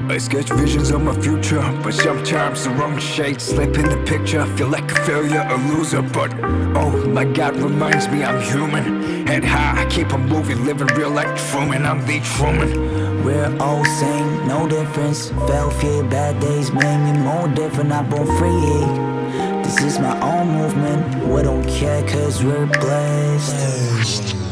I sketch visions of my future, but sometimes the wrong shades slip in the picture. I feel like a failure, a loser, but oh my God reminds me I'm human. Head high, I keep on moving, living real like Truman. I'm the Truman. We're all same, no difference. Felt fear, bad days made me more different. I born free. This is my own movement. We don't care cause we're blessed.